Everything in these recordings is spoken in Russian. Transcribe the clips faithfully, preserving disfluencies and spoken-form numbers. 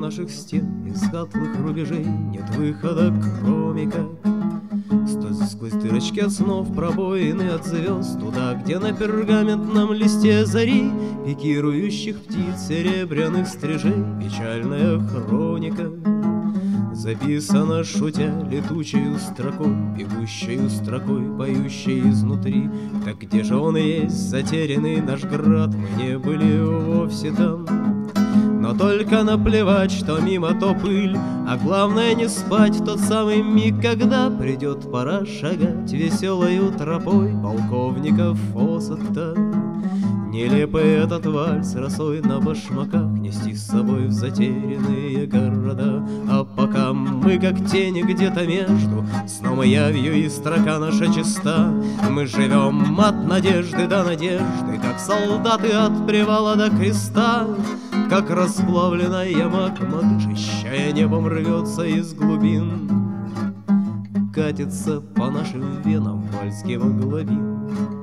наших стен из светлых рубежей нет выхода, кроме как сквозь дырочки от снов, пробоины от звезд, туда, где на пергаментном листе зари пикирующих птиц серебряных стрижей печальная хроника записана, шутя, летучей строкой, бегущей строкой, поющей изнутри. Так где же он есть, затерянный наш град? Мы не были вовсе там, но только наплевать, что мимо то пыль, а главное не спать в тот самый миг, когда придет пора шагать веселою тропой полковника Фоссета. Нелепый этот вальс росой на башмаках нести с собой в затерянные города. А пока мы как тени где-то между сном и явью, и строка наша чиста, мы живем от надежды до надежды, как солдаты от привала до креста. Как расплавленная магма, дышащая небом, рвется из глубин, катится по нашим венам вальс гемоглобин.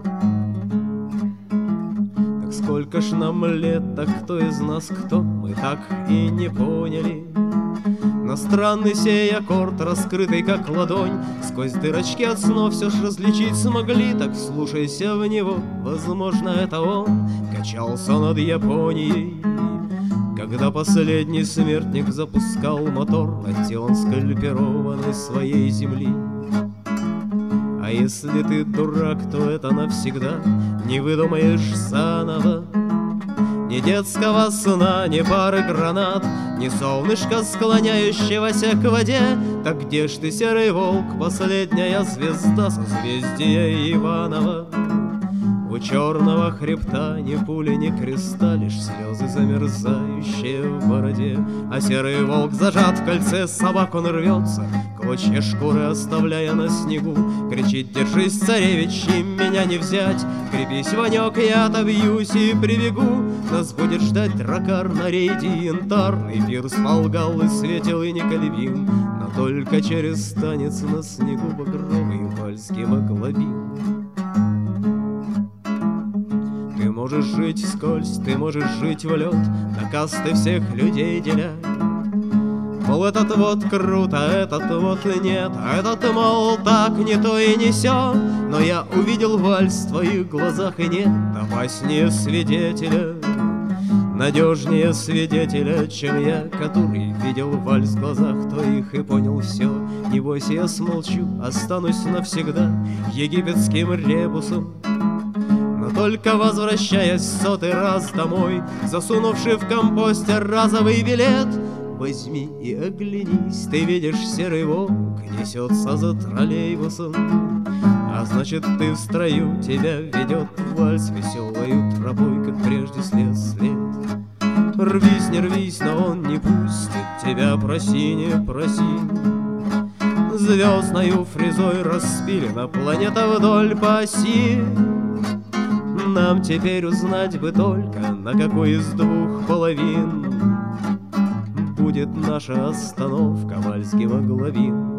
Так сколько ж нам лет, так кто из нас кто, мы так и не поняли. Но странный сей аккорд, раскрытый как ладонь, сквозь дырочки от снов все ж различить смогли. Так вслушайся в него, возможно, это он качался над Японией, когда последний смертник запускал мотор над телом скальпированной своей земли. А если ты дурак, то это навсегда не выдумаешь заново ни детского сна, ни пары гранат, ни солнышка, склоняющегося к воде. Так где ж ты, серый волк, последняя звезда созвездия Иванова? У черного хребта ни пули, ни креста, лишь слезы замерзающие в бороде. А серый волк зажат в кольце собак, он рвется, клочья шкуры оставляя на снегу. Кричит: держись, царевич, и меня не взять, крепись, Ванек, я отобьюсь и прибегу. Нас будет ждать дракар на рейде янтарный, пирс полгал и светил и неколебим, но только через танец на снегу багровый вальс гемоглобин. Ты можешь жить вскользь, ты можешь жить в лед, на касты всех людей деля. Мол, этот вот круто, этот вот нет, а этот, мол, так не то и не сё. Но я увидел вальс в твоих глазах, и нет опаснее свидетеля, надежнее свидетеля, чем я, который видел вальс в глазах твоих и понял все. Небось, я смолчу, останусь навсегда египетским ребусом, но только возвращаясь сотый раз домой, засунувший в компостер разовый билет. Возьми и оглянись, ты видишь, серый волк несется за троллейбусом, а значит, ты в строю, тебя ведет вальс веселою тропой, как прежде след след. Рвись, не рвись, но он не пустит тебя, проси, не проси. Звездною фрезой распилена планета вдоль по оси. Нам теперь узнать бы только, на какой из двух половин будет наша остановка вальс гемоглобин.